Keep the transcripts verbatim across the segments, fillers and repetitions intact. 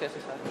Páči asi sa.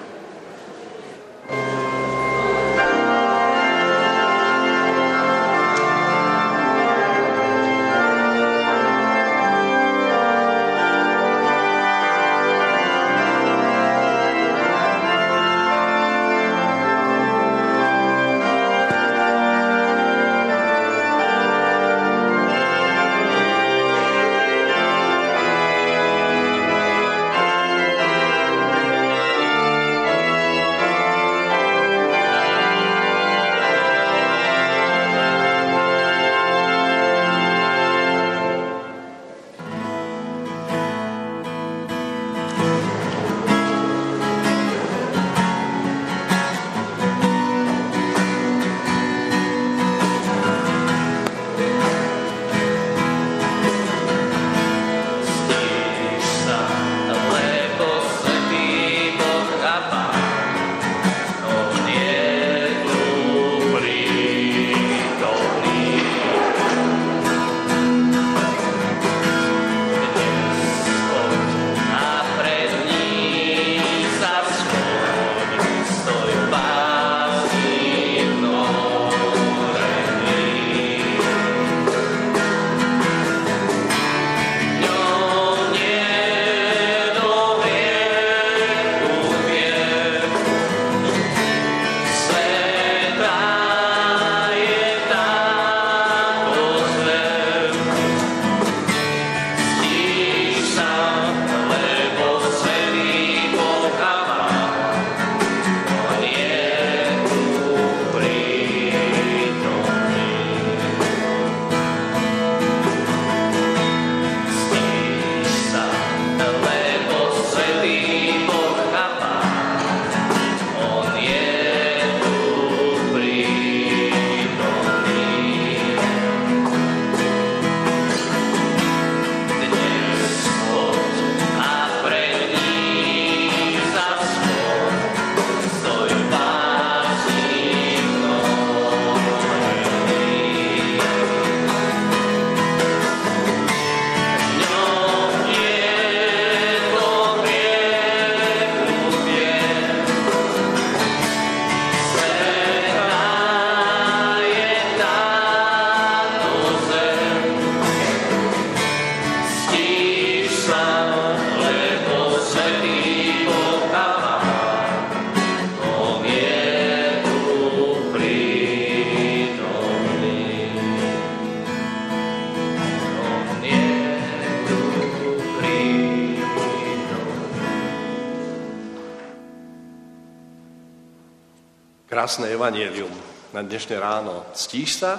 Krásne evanjelium na dnešné ráno. Ctíš sa,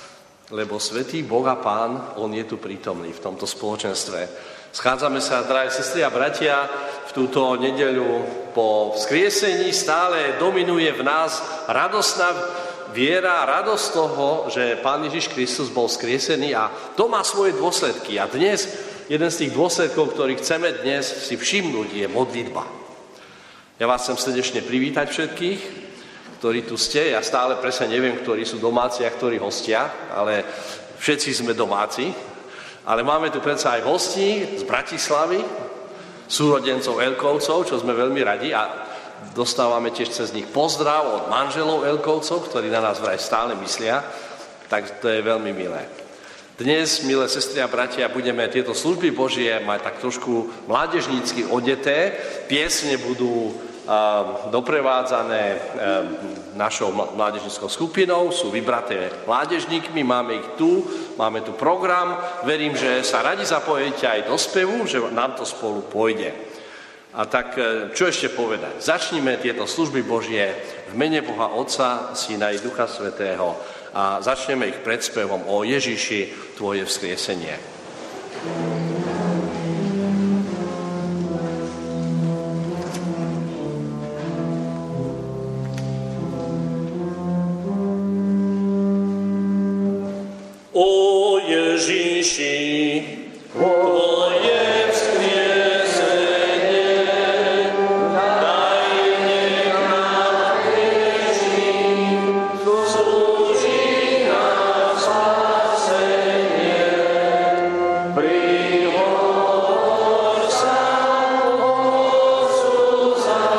lebo svätý Boh a Pán, On je tu prítomný v tomto spoločenstve. Schádzame sa, drahé sestry a bratia, v túto nedeľu po vzkriesení stále dominuje v nás radostná viera, radosť toho, že Pán Ježiš Kristus bol vzkriesený a to má svoje dôsledky. A dnes jeden z tých dôsledkov, ktorý chceme dnes si všimnúť, je modlitba. Ja vás chcem srdečne privítať všetkých, ktorí tu ste. Ja stále presne neviem, ktorí sú domáci a ktorí hostia, ale všetci sme domáci. Ale máme tu predsa aj hostí z Bratislavy, súrodencov Elkovcov, čo sme veľmi radi a dostávame tiež cez nich pozdrav od manželov Elkovcov, ktorí na nás vraj stále myslia, tak to je veľmi milé. Dnes, milé sestry a bratia, budeme tieto služby Božie mať tak trošku mládežnícky odeté. Piesne budú doprevádzané našou mládežníckou skupinou, sú vybraté mládežníkmi, máme ich tu, máme tu program, verím, že sa radi zapojíte aj do spevu, že nám to spolu pôjde. A tak, čo ešte povedať? Začnime tieto služby Božie v mene Boha Otca, Syna i Ducha Svätého a začneme ich predspevom o Ježiši, tvoje vzkriesenie. O Ježiši, tvoje vzkriesenie, daj nech nám Ježi, slúži na spasenie. Prihovor sa Otcu za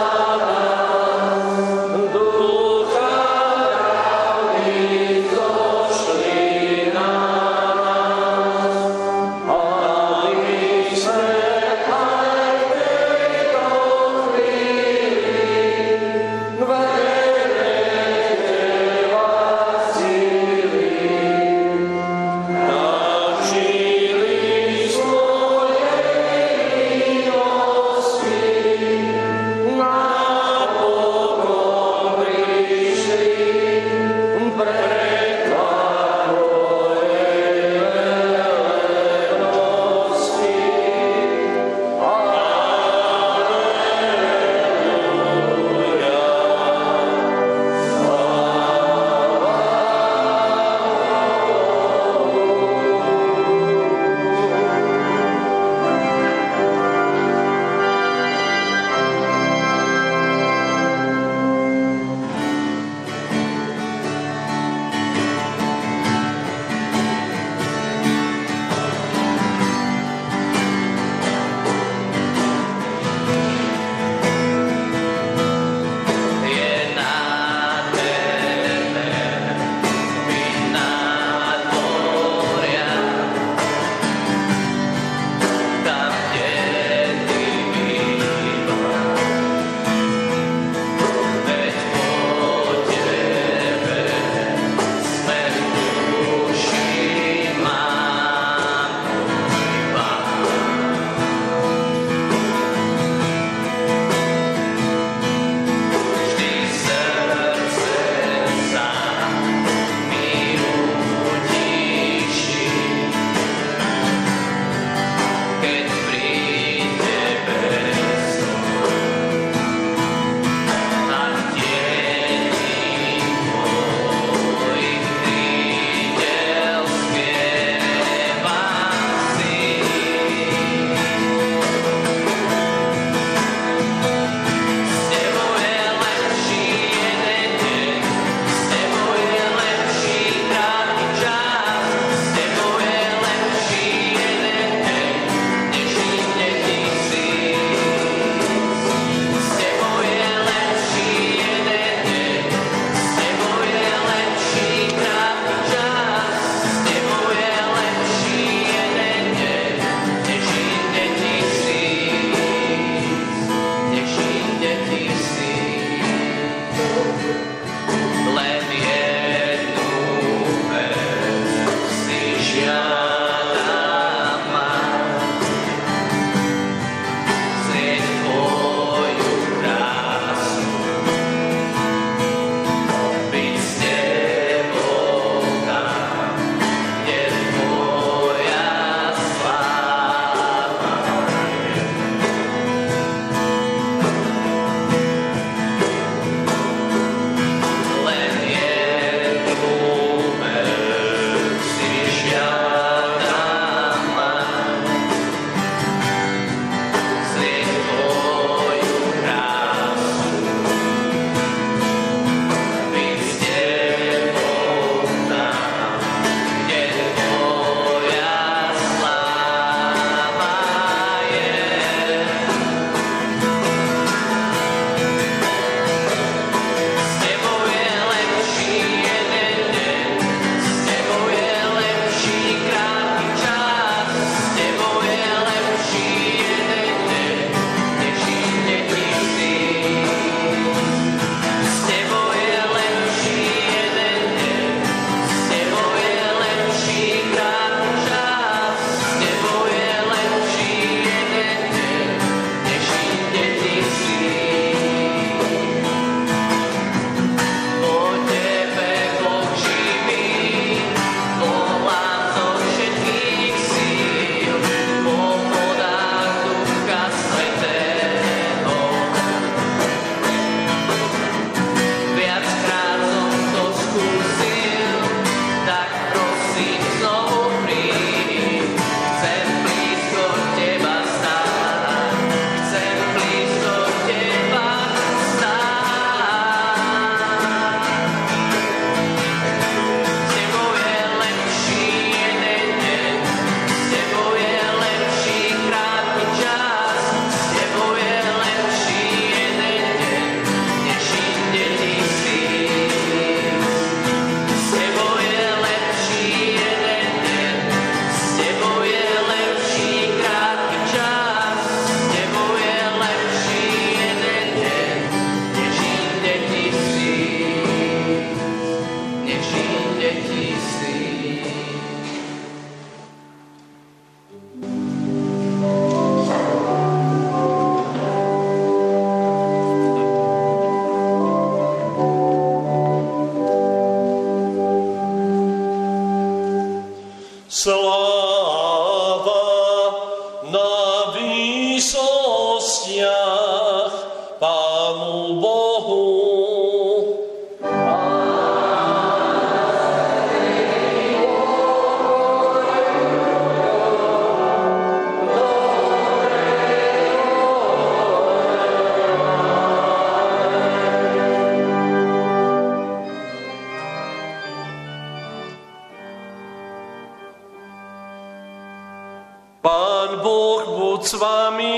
buď s vámi.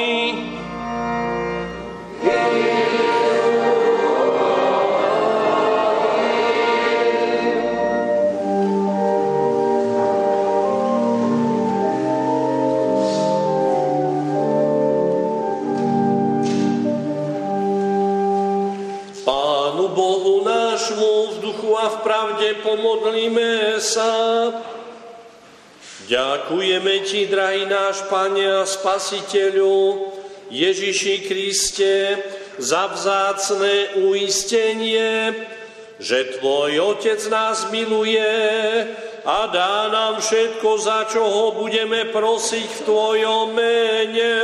Pánu Bohu nášmu v duchu a v pravde pomodlíme sa. Ďakujeme Ti, drahý náš Pane a Spasiteľu, Ježiši Kriste, za vzácne uistenie, že Tvoj Otec nás miluje a dá nám všetko, za čo ho budeme prosiť v Tvojom mene.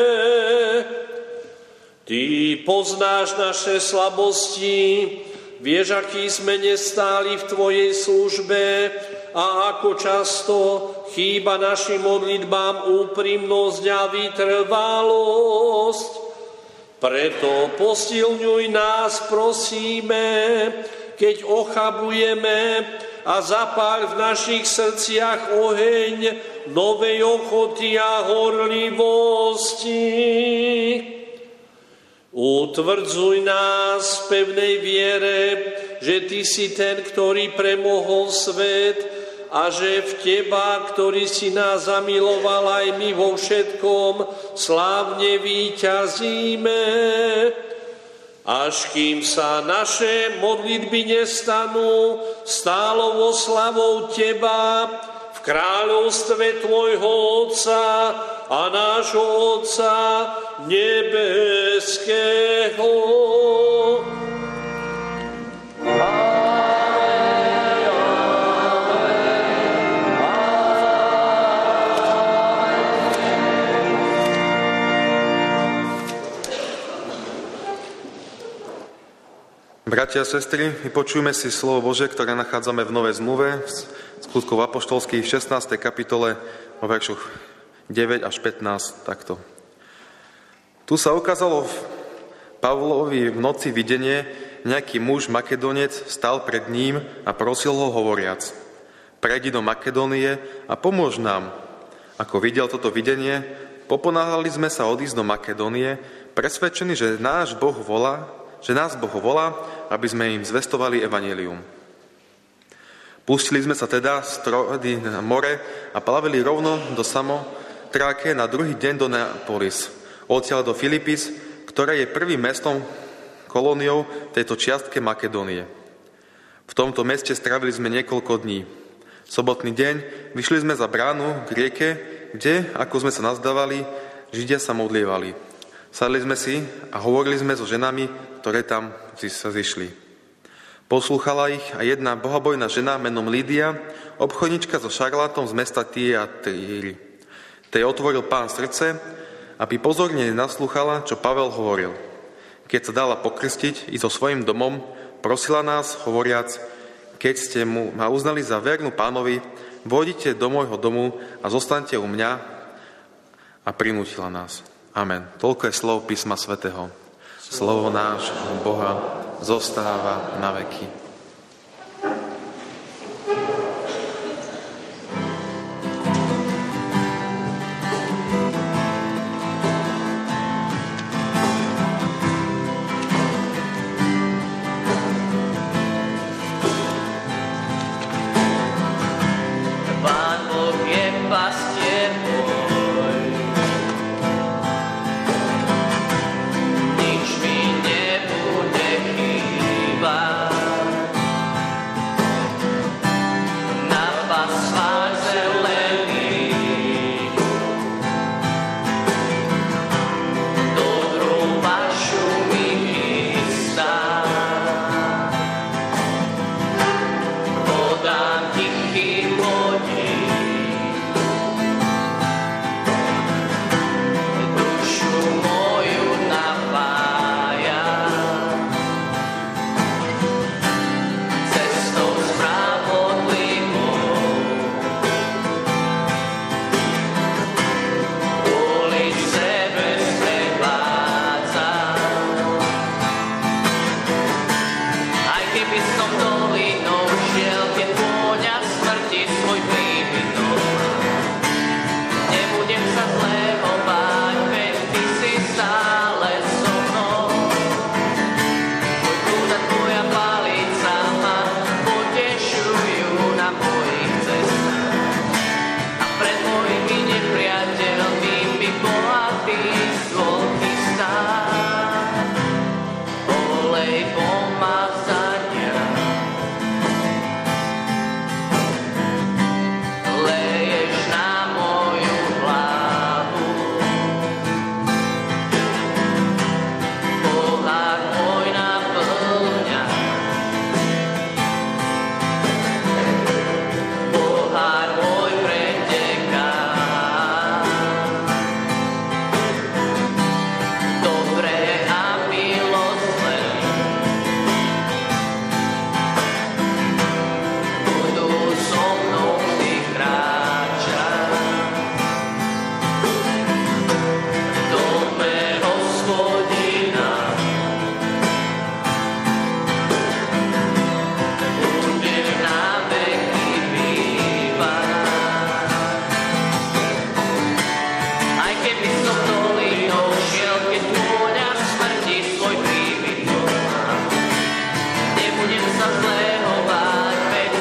Ty poznáš naše slabosti, vieš, aký sme nestáli v Tvojej službe a ako často chýba našim modlitbám úprimnosť a vytrvalosť. Preto posilňuj nás, prosíme, keď ochabujeme, a zapáľ v našich srdciach oheň novej ochoty a horlivosti. Utvrdzuj nás v pevnej viere, že Ty si ten, ktorý premohol svet a že v Teba, ktorý si nás zamiloval, aj my vo všetkom slávne víťazíme. Až kým sa naše modlitby nestanú stálou oslavou Teba v kráľovstve Tvojho Otca a nášho Otca nebeského. Bratia a sestry, vypočujme si slovo Božie, ktoré nachádzame v Novej zmluve, v Skutkov apoštolských v šestnástej kapitole, vo veršoch deväť až pätnásť, takto. Tu sa ukázalo Pavlovi v noci videnie, nejaký muž Makedonec stal pred ním a prosil ho hovoriac: prejdi do Makedónie a pomôž nám. Ako videl toto videnie, poponáhľali sme sa odísť do Makedónie, presvedčení, že náš Boh volá, že nás Boh volá, aby sme im zvestovali evanjelium. Pustili sme sa teda z Troady na more a plavili rovno do Samotráke, na druhý deň do Neapolis, odtiaľ do Filipis, ktoré je prvým mestom, kolóniou tejto čiastke Makedónie. V tomto meste strávili sme niekoľko dní. Sobotný deň vyšli sme za bránu k rieke, kde, ako sme sa nazdávali, Židia sa modlievali. Sadli sme si a hovorili sme so ženami, ktoré tam sa zišli. Poslúchala ich aj jedna bohabojná žena menom Lídia, obchodnička so šarlátom z mesta Tyatýry. Tej otvoril Pán srdce, aby pozorne naslúchala, čo Pavel hovoril. Keď sa dala pokrstiť i so svojím domom, prosila nás, hovoriac: keď ste mu ma uznali za vernú Pánovi, vôjdite do môjho domu a zostaňte u mňa, a prinútila nás. Amen. Toľko je slov písma svätého. Slovo nášho Boha zostáva na veky. Nebudem sa zlého báť, veď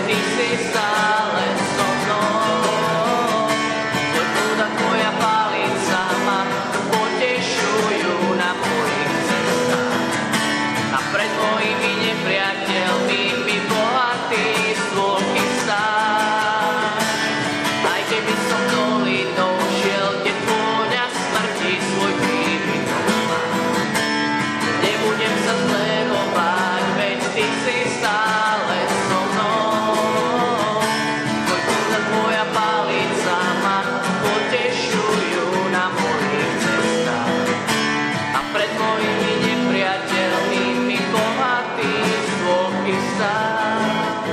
Ty si stále so mnou. Tvoj prúd a tvoja palica ma potešujú na mojich cestách. A pred mojimi nepriateľmi mi bohatý stôl chystáš. Aj keby som dolinou šiel, kde vôňa smrti svoj príbytok má. Nebudem sa zlého báť, veď ty si stále so mnou. Tvoj prúd a tvoja palica ma potešujú na mojich cestách. A pred mojimi nepriateľmi mi bohatý stôl chystáš.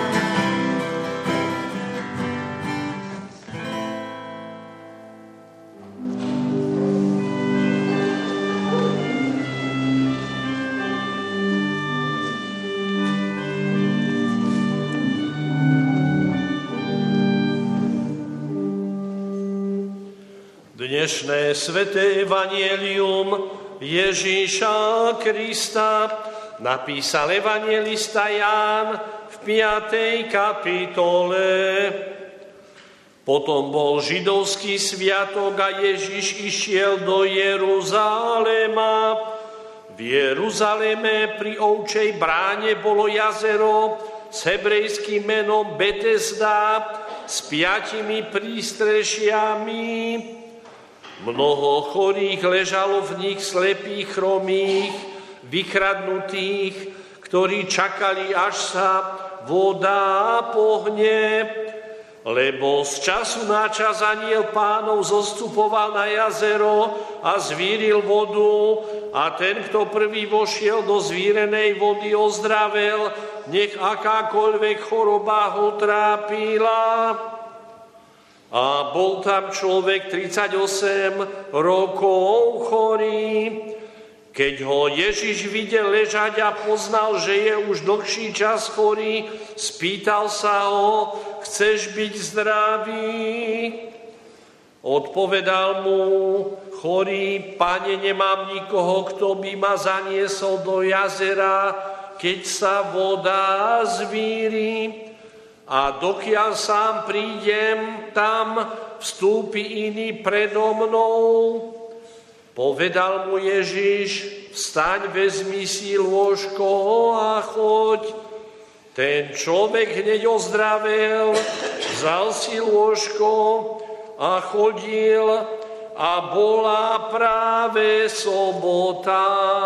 Dnešné sväté evanjelium Ježíša Krista napísal evanjelista Ján v piatej kapitole. Potom bol židovský sviatok a Ježíš išiel do Jeruzalema. V Jeruzaleme pri ovčej bráne bolo jazero s hebrejským menom Betesda s piatimi prístrešiami. Mnoho chorých ležalo v nich, slepých, chromých, vykradnutých, ktorí čakali, až sa voda pohne, lebo z času na čas anjel Pánov zostupoval na jazero a zvíril vodu a ten, kto prvý vošiel do zvírenej vody, ozdravel, nech akákoľvek choroba ho trápila. A bol tam človek tridsaťosem rokov chorý. Keď ho Ježiš videl ležať a poznal, že je už dlhší čas chorý, spýtal sa ho, chceš byť zdravý? Odpovedal mu chorý, Pane, nemám nikoho, kto by ma zaniesol do jazera, keď sa voda zvíri. A dokiaľ sám prídem, tam vstúpi iný predo mnou. Povedal mu Ježiš, vstaň, vezmi si lôžko a choď. Ten človek hneď ozdravel, vzal si lôžko a chodil, a bola práve sobota.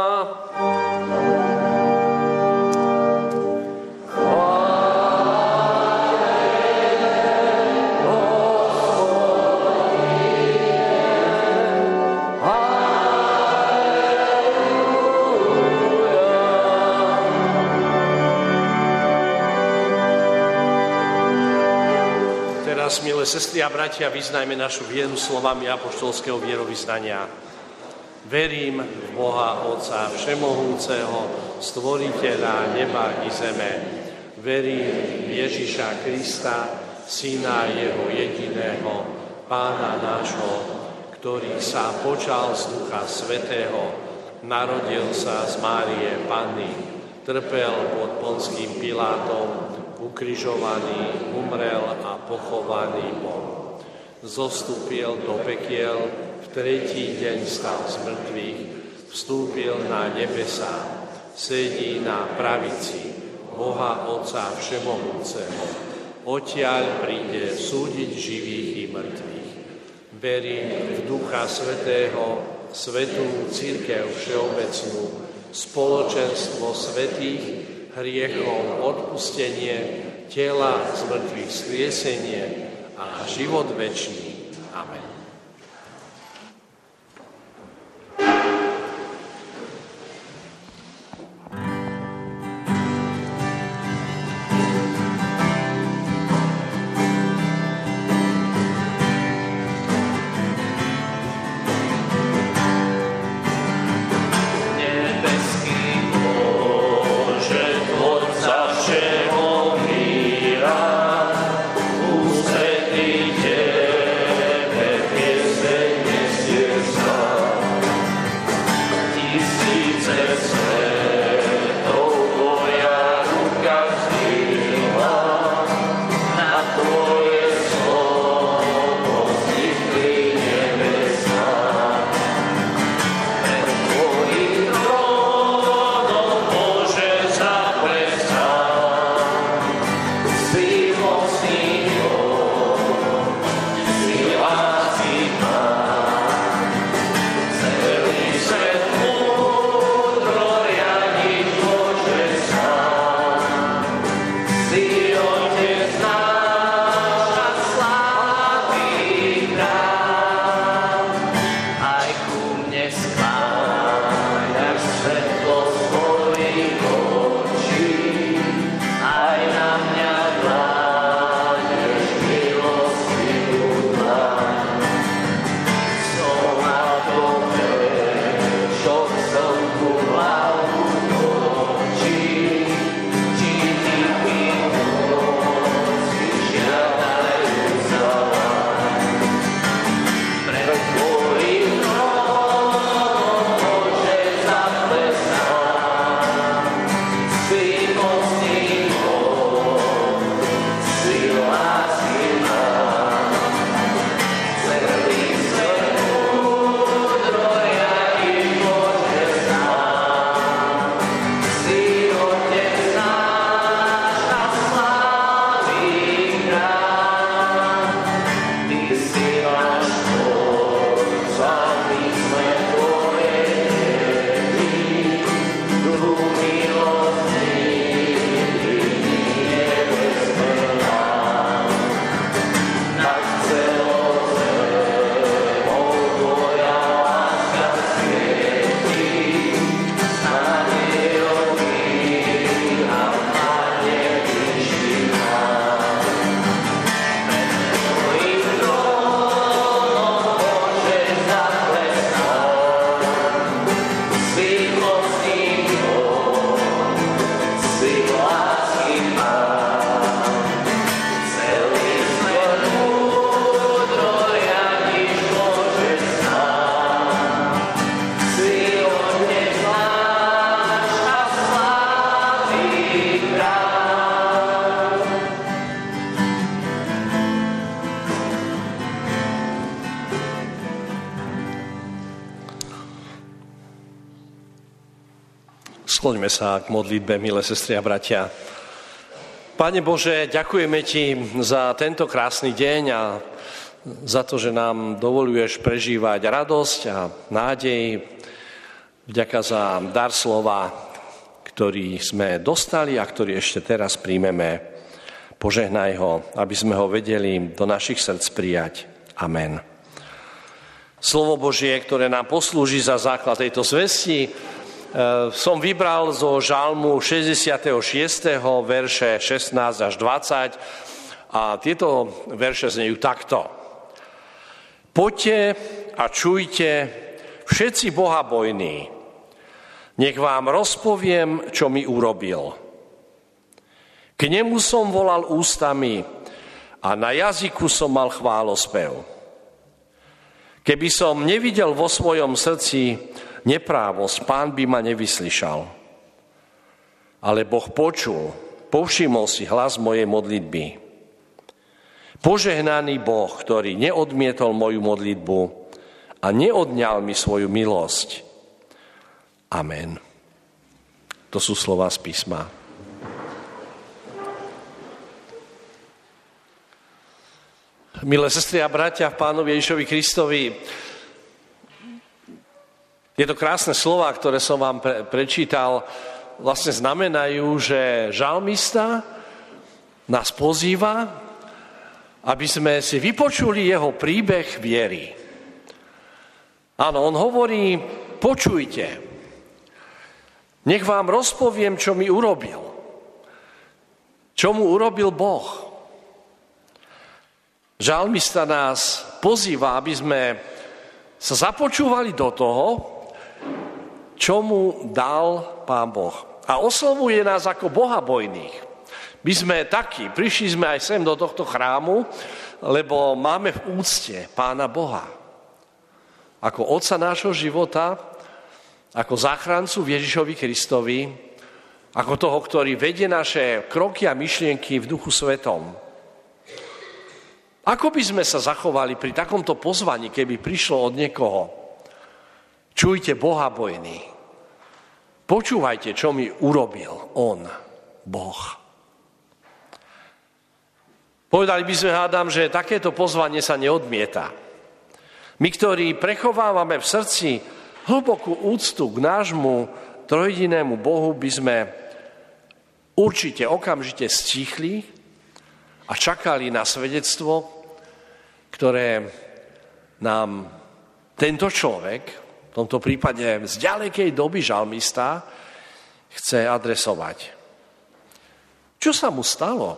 Milé sestry a bratia, vyznajme našu vieru slovami apoštolského vierovyznania. Verím v Boha Otca Všemohúceho, stvoriteľa neba i zeme. Verím v Ježiša Krista, Syna Jeho jediného, Pána nášho, ktorý sa počal z Ducha Svätého, narodil sa z Márie Panny, trpel pod Ponským Pilátom, ukrižovaný, umrel a pochovaný bol. Zostúpil do pekiel, v tretí deň stal z mŕtvych, vstúpil na nebesá, sedí na pravici Boha Otca Všemohúceho. Odtiaľ príde súdiť živých i mŕtvych. Verím v Ducha Svätého, svätú cirkev všeobecnú, spoločenstvo svätých, hriechom odpustenie, tela z mŕtvych skriesenie a život večný. Amen. Tebe Skloňme sa k modlitbe, milé sestry a bratia. Pane Bože, ďakujeme Ti za tento krásny deň a za to, že nám dovoľuješ prežívať radosť a nádej. Vďaka za dar slova, ktorý sme dostali a ktorý ešte teraz príjmeme. Požehnaj ho, aby sme ho vedeli do našich srdc prijať. Amen. Slovo Božie, ktoré nám poslúži za základ tejto zvesti, som vybral zo žalmu šesťdesiateho šiesteho verše šestnásť až dvadsať a tieto verše znejú takto. Poďte a čujte všetci bohabojní, nech vám rozpoviem, čo mi urobil. K nemu som volal ústami a na jazyku som mal chválospev. Keby som nevidel vo svojom srdci neprávosť, Pán by ma nevyslyšal. Ale Boh počul, povšimol si hlas mojej modlitby. Požehnaný Boh, ktorý neodmietol moju modlitbu a neodňal mi svoju milosť. Amen. To sú slova z písma. Milé sestry a bratia v Pánovi Ježišovi Kristovi, tieto krásne slová, ktoré som vám pre, prečítal, vlastne znamenajú, že žalmista nás pozýva, aby sme si vypočuli jeho príbeh viery. Áno, on hovorí, počujte, nech vám rozpoviem, čo mi urobil. Čo mu urobil Boh. Žalmista nás pozýva, aby sme sa započúvali do toho, čo mu dal Pán Boh. A oslovuje nás ako bohabojných. My sme takí, prišli sme aj sem do tohto chrámu, lebo máme v úcte Pána Boha. Ako Otca nášho života, ako záchrancu v Ježišovi Kristovi, ako toho, ktorý vedie naše kroky a myšlienky v Duchu Svetom. Ako by sme sa zachovali pri takomto pozvaní, keby prišlo od niekoho? Čujte bohabojní. Počúvajte, čo mi urobil on, Boh. Povedali by sme, hádam, že takéto pozvanie sa neodmieta. My, ktorí prechovávame v srdci hlbokú úctu k nášmu trojjedinému Bohu, by sme určite okamžite stíchli a čakali na svedectvo, ktoré nám tento človek, v tomto prípade z ďalekej doby žalmista, chce adresovať. Čo sa mu stalo?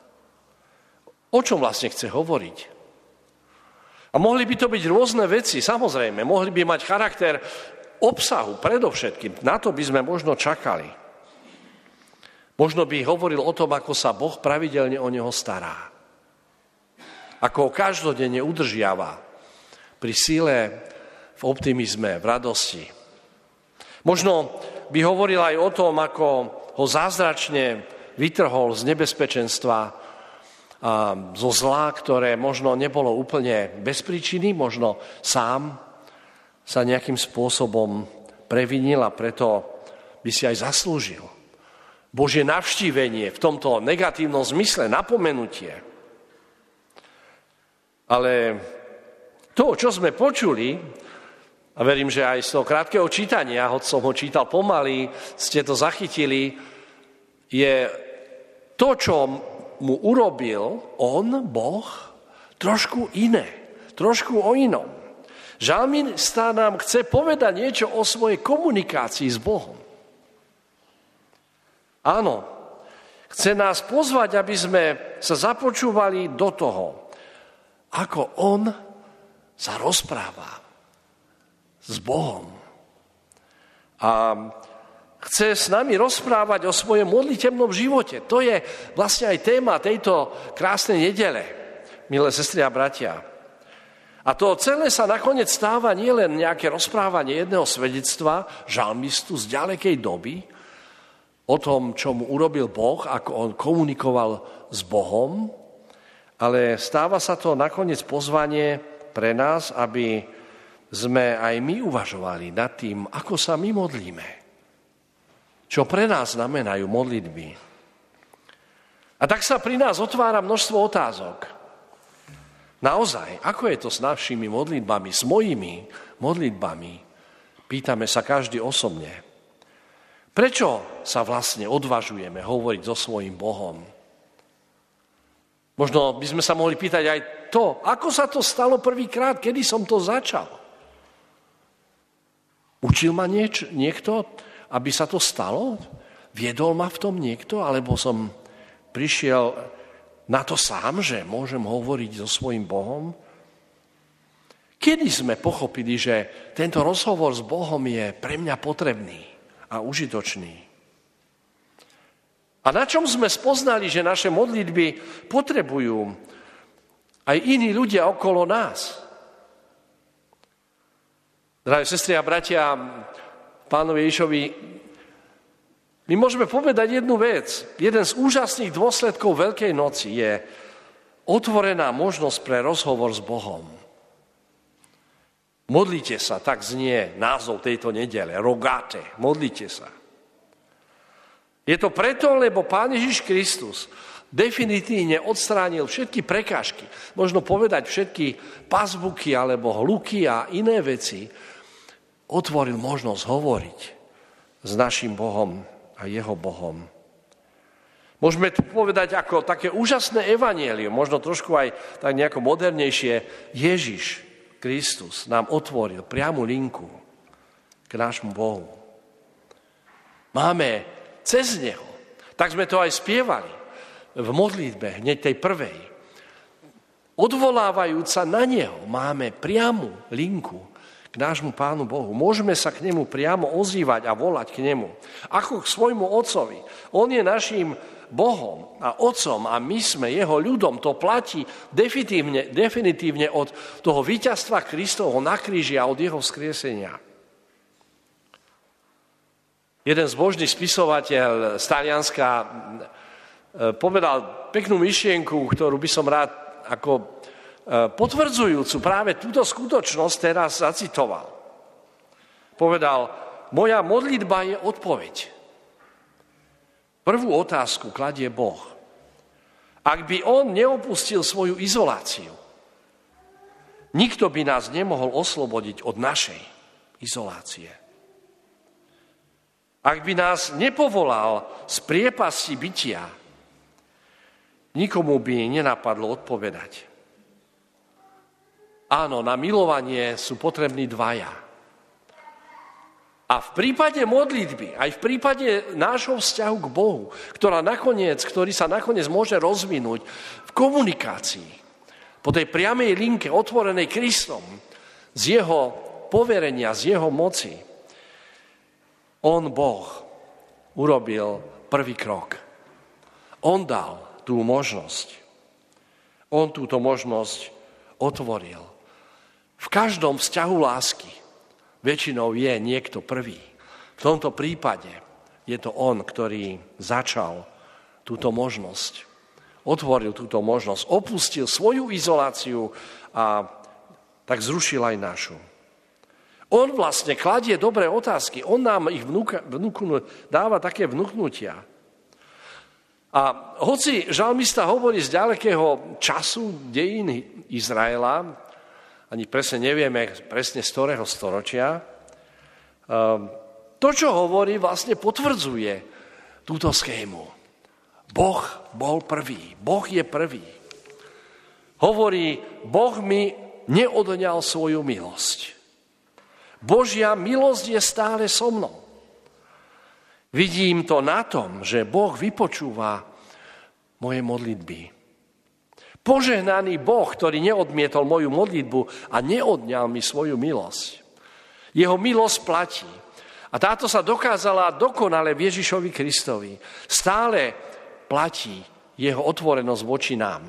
O čom vlastne chce hovoriť? A mohli by to byť rôzne veci, samozrejme, mohli by mať charakter obsahu, predovšetkým. Na to by sme možno čakali. Možno by hovoril o tom, ako sa Boh pravidelne o neho stará. Ako ho každodenne udržiava pri síle, v optimizme, v radosti. Možno by hovoril aj o tom, ako ho zázračne vytrhol z nebezpečenstva a zo zla, ktoré možno nebolo úplne bez príčiny, možno sám sa nejakým spôsobom previnil a preto by si aj zaslúžil Božie navštívenie v tomto negatívnom zmysle, napomenutie. Ale to, čo sme počuli, a verím, že aj z toho krátkeho čítania, hoď som ho čítal pomaly, ste to zachytili, je to, čo mu urobil on, Boh, trošku iné, trošku o inom. Žalmista nám chce povedať niečo o svojej komunikácii s Bohom. Áno, chce nás pozvať, aby sme sa započúvali do toho, ako on sa rozpráva s Bohom. A chce s nami rozprávať o svojom modlitebnom živote. To je vlastne aj téma tejto krásnej nedele, milé sestry a bratia. A to celé sa nakoniec stáva nielen nejaké rozprávanie jedného svedectva žalmistu z ďalekej doby o tom, čo mu urobil Boh, ako on komunikoval s Bohom, ale stáva sa to nakoniec pozvanie pre nás, aby sme aj my uvažovali nad tým, ako sa my modlíme. čo pre nás znamenajú modlitby. A tak sa pri nás otvára množstvo otázok. Naozaj, ako je to s našimi modlitbami, s mojimi modlitbami? Pýtame sa každý osobne. Prečo sa vlastne odvažujeme hovoriť so svojím Bohom? Možno by sme sa mohli pýtať aj to, ako sa to stalo prvýkrát, kedy som to začal. Učil ma nieč, niekto, aby sa to stalo? Viedol ma v tom niekto? Alebo som prišiel na to sám, že môžem hovoriť so svojím Bohom? Kedy sme pochopili, že tento rozhovor s Bohom je pre mňa potrebný a užitočný? A na čom sme spoznali, že naše modlitby potrebujú aj iní ľudia okolo nás? Drahé sestry a bratia, Pánovi Ježišovi, my môžeme povedať jednu vec. Jeden z úžasných dôsledkov Veľkej noci je otvorená možnosť pre rozhovor s Bohom. Modlite sa, tak znie názov tejto nedele, Rogate, modlite sa. Je to preto, lebo Pán Ježiš Kristus definitívne odstránil všetky prekážky, možno povedať všetky pazbuky alebo hluky a iné veci, otvoril možnosť hovoriť s našim Bohom a jeho Bohom. Môžeme tu povedať ako také úžasné evanjelium, možno trošku aj tak nejako modernejšie. Ježiš Kristus nám otvoril priamu linku k nášmu Bohu. Máme cez neho, tak sme to aj spievali v modlitbe, hneď tej prvej. Odvolávajúca na neho máme priamu linku k nášmu Pánu Bohu. Môžeme sa k nemu priamo ozývať a volať k nemu. Ako k svojmu otcovi. On je naším Bohom a otcom a my sme jeho ľudom. To platí definitívne, definitívne od toho víťazstva Kristovho na kríži a od jeho vzkriesenia. Jeden zbožný spisovateľ z Talianska povedal peknú myšlienku, ktorú by som rád ako potvrdzujúcu práve túto skutočnosť teraz zacitoval. Povedal, moja modlitba je odpoveď. Prvú otázku kladie Boh. Ak by on neopustil svoju izoláciu, nikto by nás nemohol oslobodiť od našej izolácie. Ak by nás nepovolal z priepasti bytia, nikomu by nenapadlo odpovedať. Áno, na milovanie sú potrební dvaja. A v prípade modlitby, aj v prípade nášho vzťahu k Bohu, ktorá nakoniec, ktorý sa nakoniec môže rozvinúť v komunikácii, po tej priamej linke otvorenej Kristom, z jeho poverenia, z jeho moci, on, Boh, urobil prvý krok. On dal tú možnosť. On túto možnosť otvoril. V každom vzťahu lásky väčšinou je niekto prvý. V tomto prípade je to on, ktorý začal túto možnosť. Otvoril túto možnosť, opustil svoju izoláciu a tak zrušil aj našu. On vlastne kladie dobré otázky, on nám ich vnúka, vnúknu, dáva také vnúknutia. A hoci žalmista hovorí z ďalekého času dejín Izraela, ani presne nevieme, presne z ktorého storočia, to, čo hovorí, vlastne potvrdzuje túto schému. Boh bol prvý, Boh je prvý. Hovorí, Boh mi neodňal svoju milosť. Božia milosť je stále so mnou. Vidím to na tom, že Boh vypočúva moje modlitby. Požehnaný Boh, ktorý neodmietol moju modlitbu a neodňal mi svoju milosť. Jeho milosť platí. A táto sa dokázala dokonale v Ježišovi Kristovi. Stále platí jeho otvorenosť voči nám.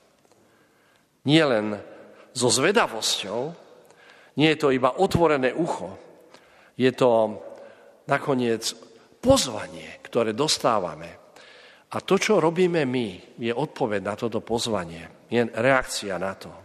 Nie len so zvedavosťou, nie je to iba otvorené ucho. Je to nakoniec pozvanie, ktoré dostávame. A to, čo robíme my, je odpoveď na toto pozvanie. Je reakcia na to.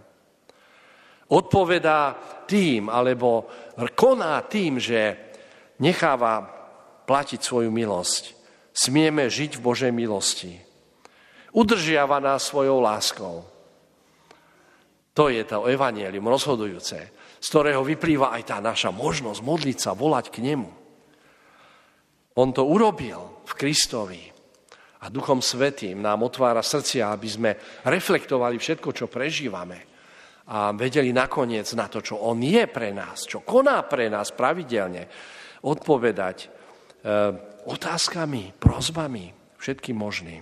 Odpovedá tým, alebo koná tým, že necháva platiť svoju milosť. Smieme žiť v Božej milosti. Udržiava nás svojou láskou. To je to evanjelium rozhodujúce, z ktorého vyplýva aj tá naša možnosť modliť sa, volať k nemu. On to urobil v Kristovi a Duchom Svätým nám otvára srdcia, aby sme reflektovali všetko, čo prežívame a vedeli nakoniec na to, čo on je pre nás, čo koná pre nás pravidelne, odpovedať e, otázkami, prosbami, všetkým možným.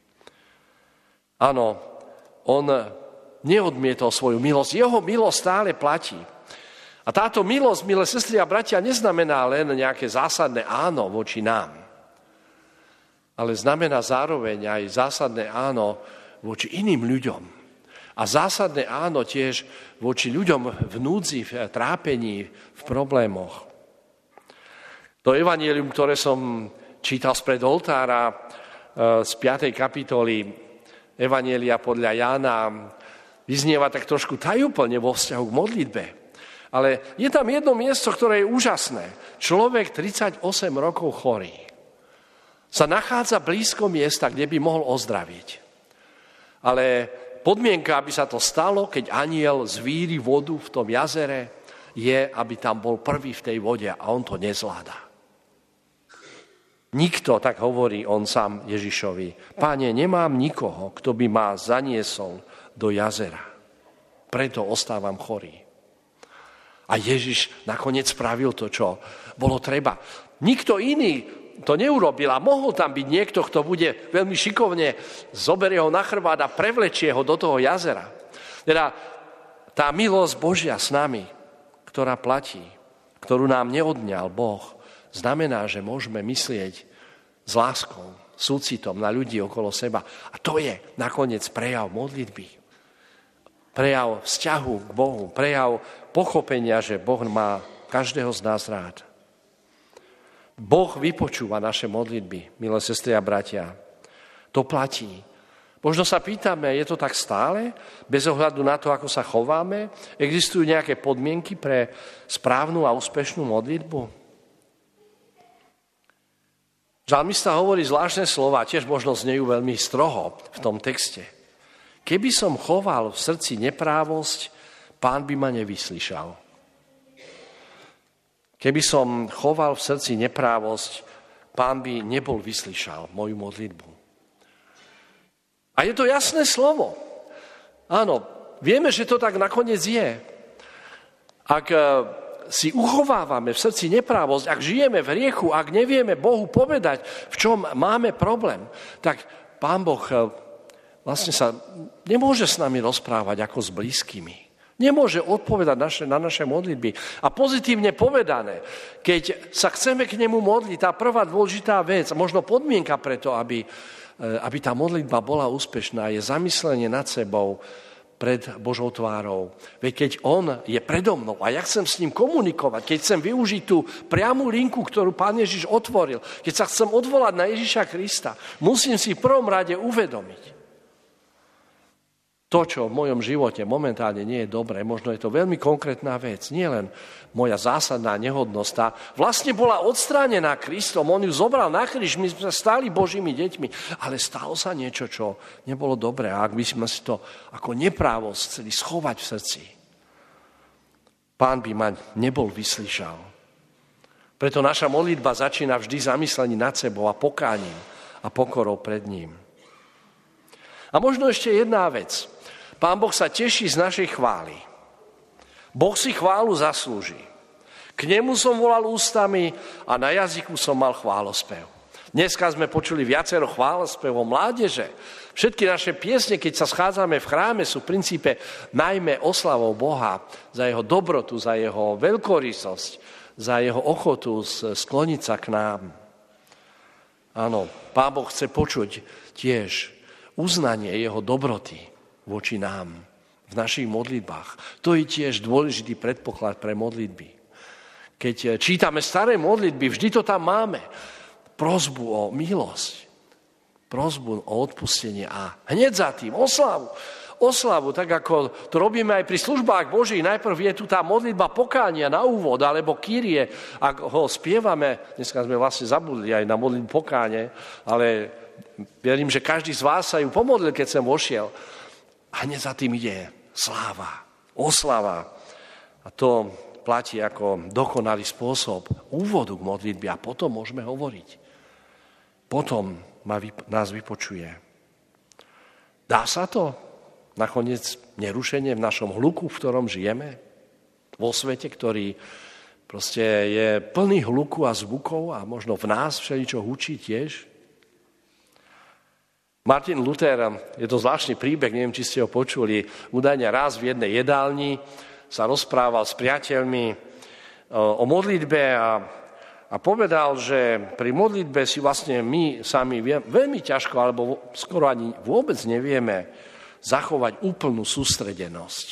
Áno, on neodmietol svoju milosť, jeho milosť stále platí. A táto milosť, milé sestry a bratia, neznamená len nejaké zásadné áno voči nám, ale znamená zároveň aj zásadné áno voči iným ľuďom. A zásadné áno tiež voči ľuďom v núdzi, v trápení, v problémoch. To evanjelium, ktoré som čítal spred oltára z piatej kapitoly Evanjelia podľa Jána, vyznieva tak trošku tajúplne vo vzťahu k modlitbe. Ale je tam jedno miesto, ktoré je úžasné. Človek tridsaťosem rokov chorý sa nachádza blízko miesta, kde by mohol ozdraviť. Ale podmienka, aby sa to stalo, keď anjel zvíri vodu v tom jazere, je, aby tam bol prvý v tej vode a on to nezvláda. Nikto, tak hovorí on sám Ježišovi, Páne, nemám nikoho, kto by ma zaniesol do jazera. Preto ostávam chorý. A Ježiš nakoniec spravil to, čo bolo treba. Nikto iný to neurobil a mohol tam byť niekto, kto bude veľmi šikovne, zoberie ho na chrbát a prevlečie ho do toho jazera. Teda tá milosť Božia s nami, ktorá platí, ktorú nám neodňal Boh, znamená, že môžeme myslieť s láskou, súcitom na ľudí okolo seba. A to je nakoniec prejav modlitby. Prejav vzťahu k Bohu, prejav pochopenia, že Boh má každého z nás rád. Boh vypočúva naše modlitby, milé sestry a bratia. To platí. Možno sa pýtame, je to tak stále? Bez ohľadu na to, ako sa chováme? Existujú nejaké podmienky pre správnu a úspešnú modlitbu? Žalmista hovorí zvláštne slova, tiež možno znejú veľmi stroho v tom texte. Keby som choval v srdci neprávosť, Pán by ma nevyslyšal. Keby som choval v srdci neprávosť, Pán by nebol vyslyšal moju modlitbu. A je to jasné slovo. Áno, vieme, že to tak nakoniec je. Ak si uchovávame v srdci neprávosť, ak žijeme v hriechu, ak nevieme Bohu povedať, v čom máme problém, tak Pán Boh vlastne sa nemôže s nami rozprávať ako s blízkymi. Nemôže odpovedať naše, na naše modlitby. A pozitívne povedané, keď sa chceme k nemu modliť, tá prvá dôležitá vec, možno podmienka preto, aby, aby tá modlitba bola úspešná, je zamyslenie nad sebou pred Božou tvárou. Veď keď on je predo mnou a ja chcem s ním komunikovať, keď chcem využiť tú priamu linku, ktorú Pán Ježiš otvoril, keď sa chcem odvolať na Ježiša Krista, musím si v prvom rade uvedomiť, to, čo v mojom živote momentálne nie je dobré, možno je to veľmi konkrétna vec, nie len moja zásadná nehodnosť, tá vlastne bola odstránená Kristom, on ju zobral na kríž, my sme stali Božími deťmi, ale stalo sa niečo, čo nebolo dobré. A ak by sme si to ako neprávosť chceli schovať v srdci, Pán by ma nebol vyslyšal. Preto naša modlitba začína vždy zamyslením nad sebou a pokáním a pokorou pred ním. A možno ešte jedna vec. Pán Boh sa teší z našej chvály. Boh si chválu zaslúži. K nemu som volal ústami a na jazyku som mal chválospev. Dneska sme počuli viacero chválospevov mládeže. Všetky naše piesne, keď sa schádzame v chráme, sú v princípe najmä oslavou Boha za jeho dobrotu, za jeho veľkorysosť, za jeho ochotu skloniť sa k nám. Áno, Pán Boh chce počuť tiež uznanie jeho dobroty voči nám v našich modlitbách. To je tiež dôležitý predpoklad pre modlitby. Keď čítame staré modlitby, vždy to tam máme. Prosbu o milosť, prosbu o odpustenie a hneď za tým oslavu. Oslavu, tak ako to robíme aj pri službách Božích. Najprv je tu tá modlitba pokánia na úvod, alebo Kyrie, ak ho spievame. Dneska sme vlastne zabudli aj na modlitbu pokánie, ale verím, že každý z vás sa ju pomodlil, keď som vošiel. A hneď za tým ide sláva, oslava. A to platí ako dokonalý spôsob úvodu k modlitbe a potom môžeme hovoriť. Potom nás vypočuje. Dá sa to? Nakoniec nerušenie v našom hluku, v ktorom žijeme, vo svete, ktorý proste je plný hluku a zvukov a možno v nás všeličo hučí tiež. Martin Luther, je to zvláštny príbeh, neviem, či ste ho počuli, údajne raz v jednej jedálni sa rozprával s priateľmi o modlitbe a, a povedal, že pri modlitbe si vlastne my sami veľmi ťažko, alebo skoro ani vôbec nevieme zachovať úplnú sústredenosť.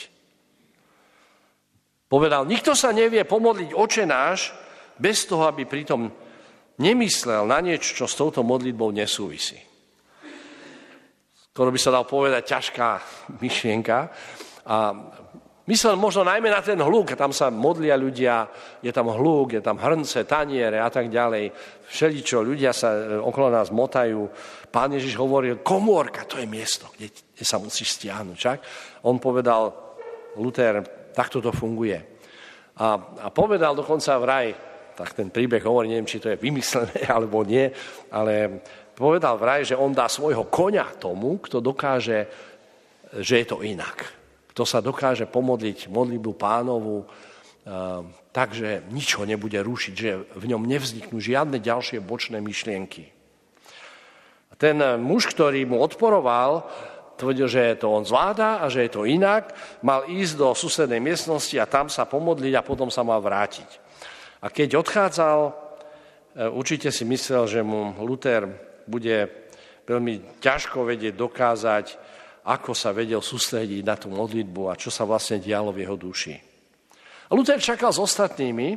Povedal, nikto sa nevie pomodliť Oče náš bez toho, aby pritom nemyslel na niečo, čo s touto modlitbou nesúvisí. Skoro by sa dal povedať ťažká myšlienka. A myslel možno najmä na ten hluk, tam sa modlia ľudia, je tam hluk, je tam hrnce, taniere a tak ďalej. Všeličo, ľudia sa okolo nás motajú. Pán Ježiš hovoril, komórka, to je miesto, kde, kde sa musíš stiahnuť. Čak? On povedal, Luther, takto to funguje. A, a povedal dokonca vraj, tak ten príbeh hovorí, neviem, či to je vymyslené alebo nie, ale povedal vraj, že on dá svojho koňa tomu, kto dokáže, že je to inak. Kto sa dokáže pomodliť modlitbu Pánovu, takže nič ho nebude rušiť, že v ňom nevzniknú žiadne ďalšie bočné myšlienky. A ten muž, ktorý mu odporoval, tvrdil, že to on zvláda a že je to inak, mal ísť do susednej miestnosti a tam sa pomodliť a potom sa mal vrátiť. A keď odchádzal, určite si myslel, že mu Luther bude veľmi ťažko vedieť dokázať, ako sa vedel sústrediť na tú modlitbu a čo sa vlastne dialo v jeho duši. A Luther čakal s ostatnými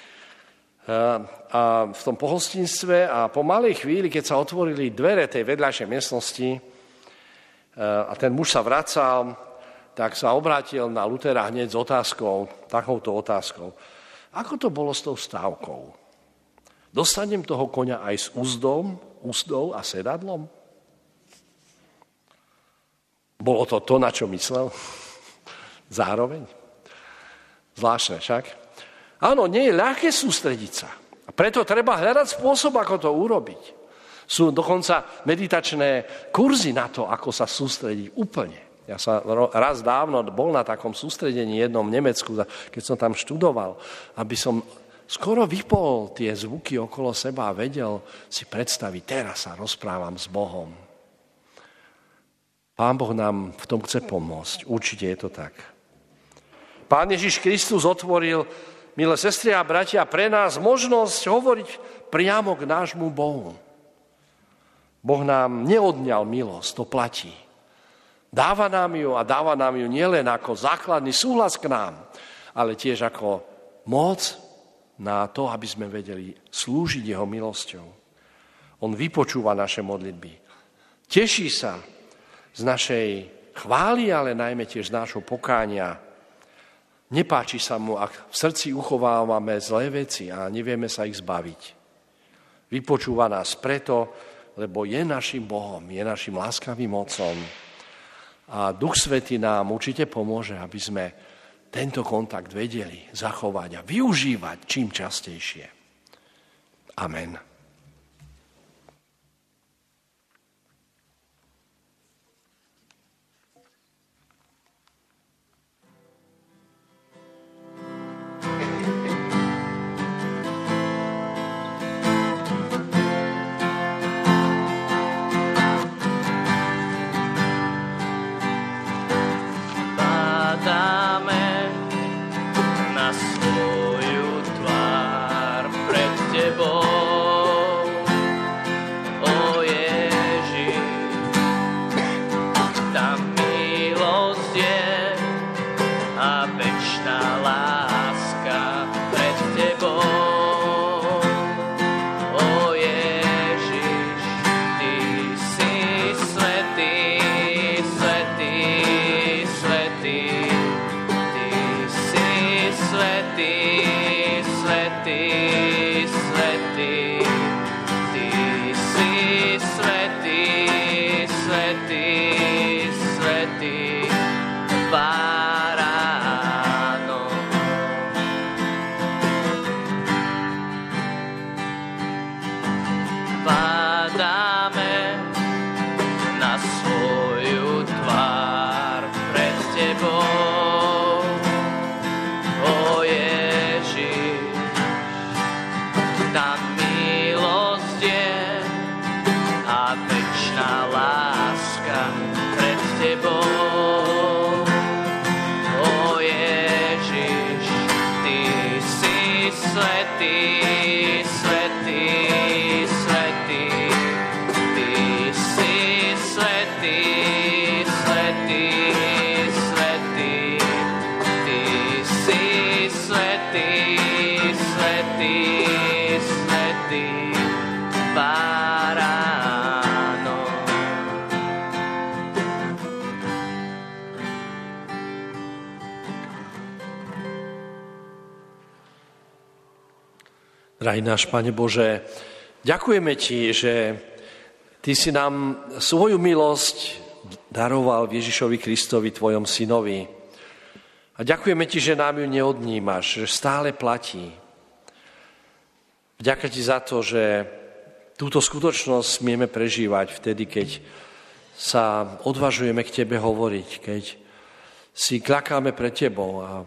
a v tom pohostinstve a po malej chvíli, keď sa otvorili dvere tej vedľajšej miestnosti a ten muž sa vracal, tak sa obrátil na Luthera hneď s otázkou, takouto otázkou. Ako to bolo s tou stávkou? Dostanem toho koňa aj s úzdom, úzdou a sedadlom? Bolo to to, na čo myslel? Zároveň? Zvláštne však. Áno, nie je ľahké sústrediť sa. A preto treba hľadať spôsob, ako to urobiť. Sú dokonca meditačné kurzy na to, ako sa sústrediť úplne. Ja sa raz dávno bol na takom sústredení jednom v Nemecku, keď som tam študoval, aby som skoro vypol tie zvuky okolo seba a vedel si predstaviť, teraz sa rozprávam s Bohom. Pán Boh nám v tom chce pomôcť. Určite je to tak. Pán Ježiš Kristus otvoril, milé sestry a bratia, pre nás možnosť hovoriť priamo k nášmu Bohu. Boh nám neodňal milosť, to platí. Dáva nám ju a dáva nám ju nielen ako základný súhlas k nám, ale tiež ako moc na to, aby sme vedeli slúžiť jeho milosťou. On vypočúva naše modlitby. Teší sa z našej chvály, ale najmä tiež z nášho pokánia. Nepáči sa mu, ak v srdci uchovávame zlé veci a nevieme sa ich zbaviť. Vypočúva nás preto, lebo je našim Bohom, je našim láskavým Otcom. A Duch Svätý nám určite pomôže, aby sme tento kontakt vedeli zachovať a využívať čím častejšie. Amen. Na svoju tvár pred tebou. svätý baránok. Padáme na svoju tvár pred tebou, o Ježiš. Tá milosť je a večná láska pred tebou, o Ježiš. Ty si svätý, svätý, svätý. Ty si svätý, svätý, svätý. Ty si svätý, svätý, svätý baránok. Drahý náš Pane Bože, ďakujeme Ti, že Ty si nám svoju milosť daroval v Ježišovi Kristovi, Tvojom synovi. A ďakujeme Ti, že nám ju neodnímaš, že stále platí. Vďaka Ti za to, že túto skutočnosť smieme prežívať vtedy, keď sa odvažujeme k Tebe hovoriť, keď si klakáme pred Tebou a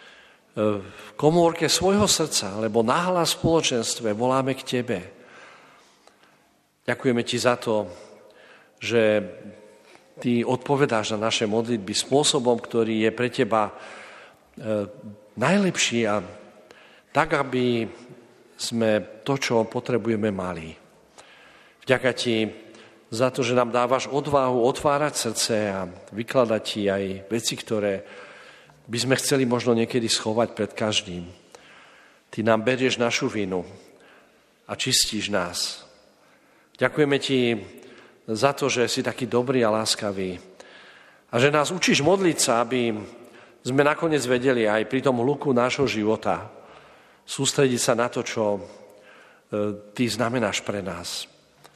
v komórke svojho srdca, alebo nahlas v spoločenstve voláme k Tebe. Ďakujeme Ti za to, že Ty odpovedáš na naše modlitby spôsobom, ktorý je pre Teba najlepší a tak, aby sme to, čo potrebujeme, mali. Vďaka Ti za to, že nám dávaš odvahu otvárať srdce a vykladať Ti aj veci, ktoré by sme chceli možno niekedy schovať pred každým. Ty nám berieš našu vinu a čistíš nás. Ďakujeme Ti za to, že si taký dobrý a láskavý a že nás učíš modliť sa, aby sme nakoniec vedeli aj pri tom hluku nášho života sústrediť sa na to, čo Ty znamenáš pre nás.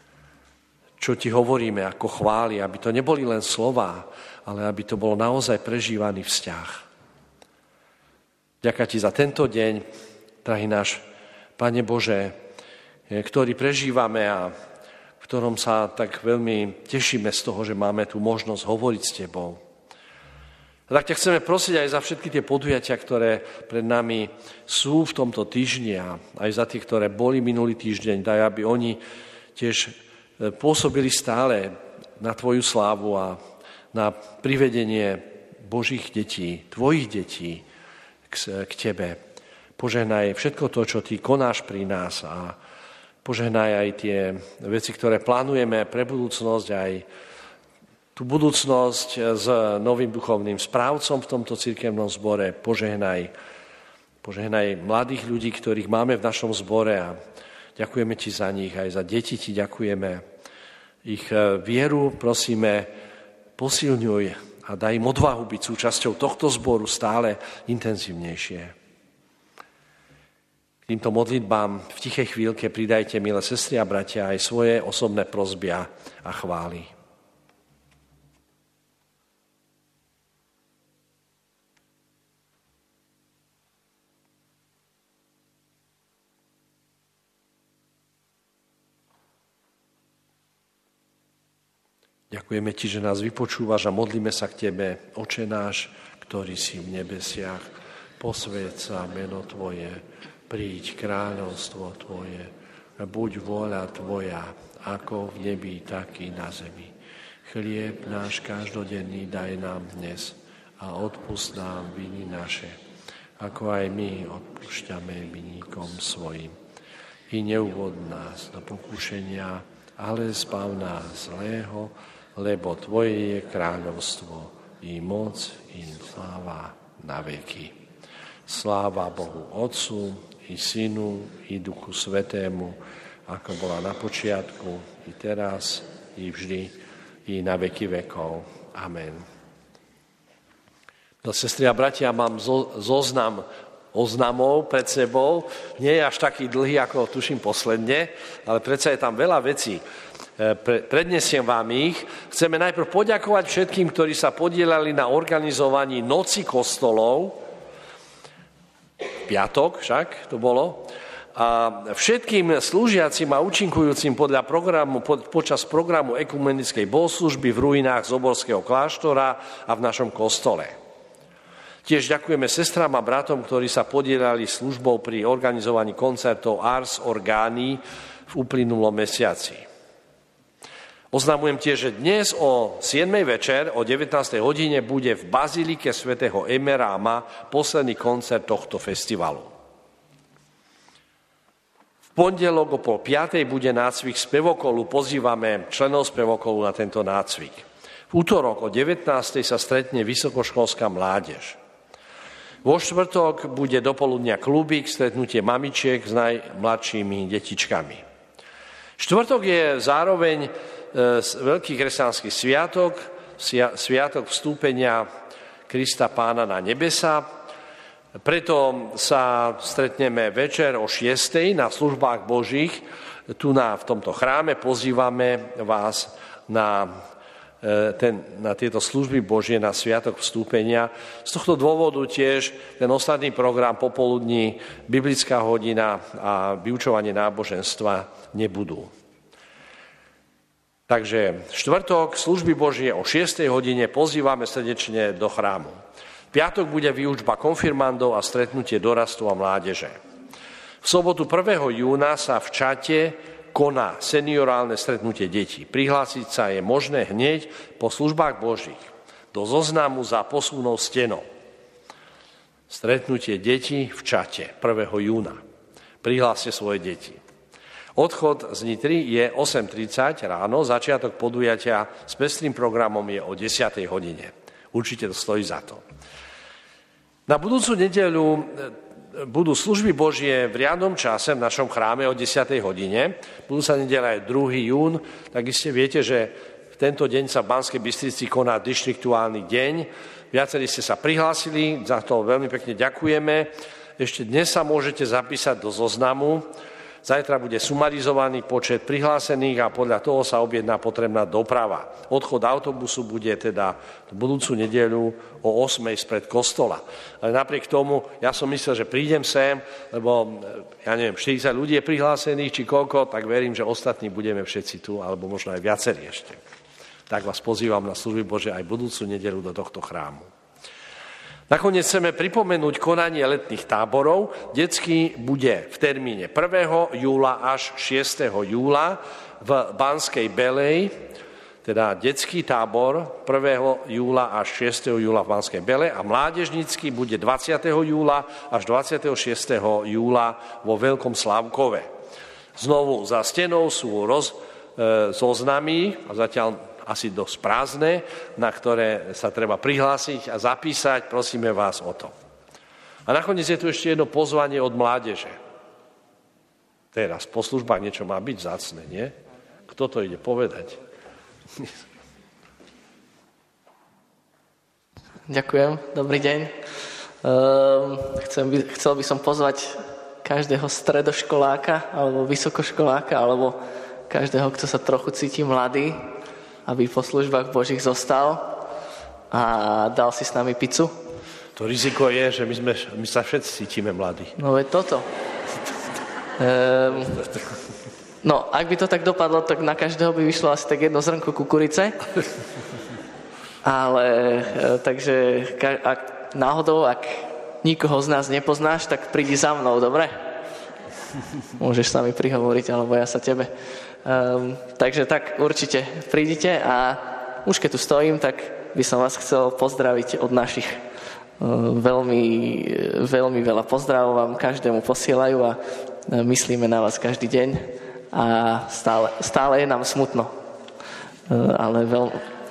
Čo Ti hovoríme ako chvály, aby to neboli len slová, ale aby to bolo naozaj prežívaný vzťah. Ďakujem Ti za tento deň, drahý náš Pane Bože, ktorý prežívame a v ktorom sa tak veľmi tešíme z toho, že máme tu možnosť hovoriť s Tebou. A tak ťa chceme prosiť aj za všetky tie podujatia, ktoré pred nami sú v tomto týždni a aj za tie, ktoré boli minulý týždeň. Daj, aby oni tiež pôsobili stále na Tvoju slávu a na privedenie Božích detí, Tvojich detí k Tebe. Požehnaj všetko to, čo Ty konáš pri nás a požehnaj aj tie veci, ktoré plánujeme pre budúcnosť, aj tú budúcnosť s novým duchovným správcom v tomto cirkevnom zbore. Požehnaj, požehnaj mladých ľudí, ktorých máme v našom zbore a ďakujeme Ti za nich, aj za deti Ti ďakujeme. Ich vieru prosíme, posilňuj a daj im odvahu byť súčasťou tohto zboru stále intenzívnejšie. K týmto modlitbám v tichej chvíľke pridajte, milé sestry a bratia, aj svoje osobné prosby a chvály. Ďakujeme Ti, že nás vypočúvaš a modlíme sa k Tebe. Oče náš, ktorý si v nebesiach, posväť sa meno Tvoje, príď kráľovstvo Tvoje, buď vôľa Tvoja, ako v nebi, tak i na zemi. Chlieb náš každodenný daj nám dnes a odpusť nám viny naše, ako aj my odpúšťame viníkom svojim. I neuvod nás do pokušenia, ale zbav nás zlého, lebo Tvoje je kráľovstvo, i moc, i sláva na veky. Sláva Bohu Otcu, i Synu, i Duchu Svätému, ako bola na počiatku, i teraz, i vždy, i na veky vekov. Amen. No, sestry a bratia, mám zoznam oznamov pred sebou. Nie je až taký dlhý, ako tuším posledne, ale predsa je tam veľa vecí. Prednesiem vám ich. Chceme najprv poďakovať všetkým, ktorí sa podielali na organizovaní noci kostolov. Piatok však to bolo. A všetkým slúžiacim a účinkujúcim podľa programu, pod, počas programu ekumenickej bohoslužby v ruinách Zoborského kláštora a v našom kostole. Tiež ďakujeme sestrám a bratom, ktorí sa podielali službou pri organizovaní koncertov Ars Organi v uplynulom mesiaci. Oznamujem tiež, že dnes o siedmej večer o devätnástej hodine bude v bazilike svätého Emeráma posledný koncert tohto festivalu. V pondelok o pol piatej bude nácvik spevokolu. Pozývame členov spevokolu na tento nácvik. V útorok o devätnástej sa stretne vysokoškolská mládež. Vo štvrtok bude dopoludnia klubík, stretnutie mamičiek s najmladšími detičkami. Štvrtok je zároveň e, veľký kresťanský sviatok, sviatok vstúpenia Krista Pána na nebesa. Preto sa stretneme večer o šiestej na službách Božích. Tu na, v tomto chráme pozývame vás na, ten, na tieto služby Božie, na sviatok vstúpenia. Z tohto dôvodu tiež ten ostatný program popoludní, biblická hodina a vyučovanie náboženstva nebudú. Takže štvrtok, služby Božie o šiestej hodine pozývame srdečne do chrámu. Piatok bude výučba konfirmandov a stretnutie dorastu a mládeže. V sobotu prvého júna sa v Čate koná seniorálne stretnutie detí. Prihlásiť sa je možné hneď po službách Božích do zoznamu za posuvnou stenou. Stretnutie detí v Čate prvého júna. Prihláste svoje deti. Odchod z Nitry je osem tridsať ráno, začiatok podujatia s pestrým programom je o desiatej hodine. Určite to stojí za to. Na budúcu nedeľu budú služby Božie v riadnom čase v našom chráme o desiatej hodine. Budúca nedeľa je druhý jún, tak iste viete, že v tento deň sa v Banskej Bystrici koná dištriktuálny deň. Viacerí ste sa prihlásili, za to veľmi pekne ďakujeme. Ešte dnes sa môžete zapísať do zoznamu. Zajtra bude sumarizovaný počet prihlásených a podľa toho sa objedná potrebná doprava. Odchod autobusu bude teda budúcu nedeľu o ôsmej spred kostola. Ale napriek tomu, ja som myslel, že prídem sem, lebo ja neviem, štyridsať ľudí je prihlásených, či koľko, tak verím, že ostatní budeme všetci tu, alebo možno aj viacerí ešte. Tak vás pozývam na služby Bože aj budúcu nedeľu do tohto chrámu. Nakoniec chceme pripomenúť konanie letných táborov. Detský bude v termíne prvého júla až šiesteho júla v Banskej Belej, teda detský tábor prvého júla až šiesteho júla v Banskej Belej a mládežnícky bude dvadsiateho júla až dvadsiateho šiesteho júla vo Veľkom Slávkove. Znovu za stenou sú roz, e, zoznamy a zatiaľ asi dosť prázdne, na ktoré sa treba prihlásiť a zapísať. Prosíme vás o to. A nakoniec je tu ešte jedno pozvanie od mládeže. Teraz po službách niečo má byť vzácne, nie? Kto to ide povedať? Ďakujem, dobrý deň. Um, chcem by, chcel by som pozvať každého stredoškoláka alebo vysokoškoláka alebo každého, kto sa trochu cíti mladý, aby po službách Božích zostal a dal si s nami pizzu. To riziko je, že my, sme, my sa všetci cítime mladí. No veď toto. Ehm, no, ak by to tak dopadlo, tak na každého by vyšlo asi tak jedno zrnko kukurice. Ale, takže ak, náhodou, ak nikoho z nás nepoznáš, tak prídi za mnou, dobre? Môžeš sa mi prihovoriť, alebo ja sa tebe. Um, takže tak určite prídite a už keď tu stojím, tak by som vás chcel pozdraviť od našich. Uh, veľmi, veľmi veľa pozdravov vám každému posielajú a myslíme na vás každý deň a stále, stále je nám smutno. Uh, ale veľmi...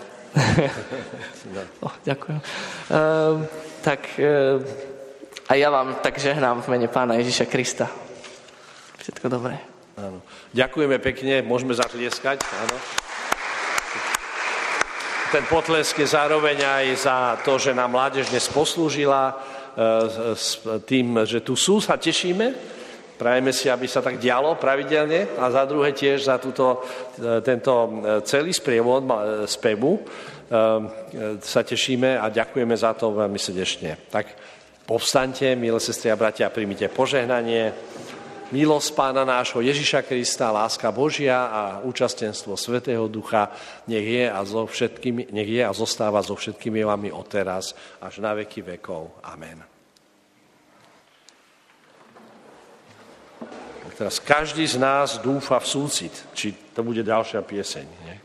oh, ďakujem. Uh, tak uh, a ja vám tak žehnám v mene Pána Ježiša Krista. Všetko dobré. Áno. Ďakujeme pekne, môžeme zatlieskať. Áno. ten potlesk je zároveň aj za to, že nám mládež dnes poslúžila s tým, že tu sú, sa tešíme. Prajeme si, aby sa tak dialo pravidelne a za druhé tiež za túto, tento celý sprievod spevu sa tešíme a ďakujeme za to veľmi srdečne. Tak povstaňte, milé sestry a bratia, príjmite požehnanie. Milosť Pána nášho Ježiša Krista, láska Božia a účastenstvo Svätého Ducha nech je a, so všetkými, nech je a zostáva so všetkými vami odteraz až na veky vekov. Amen. A teraz každý z nás dúfa v súcit, či to bude ďalšia pieseň. Nie?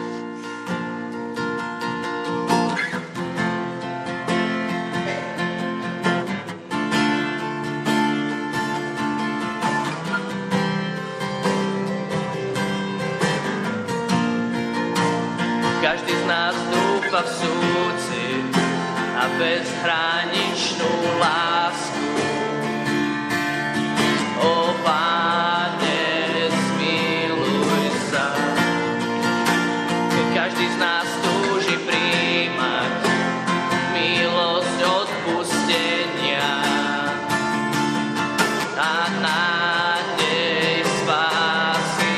Každý z nás dúfa v súcit a bezhraničnú lásku. O Páne, zmiluj sa. Každý z nás túži prijímať milosť odpustenia a nádej spásy.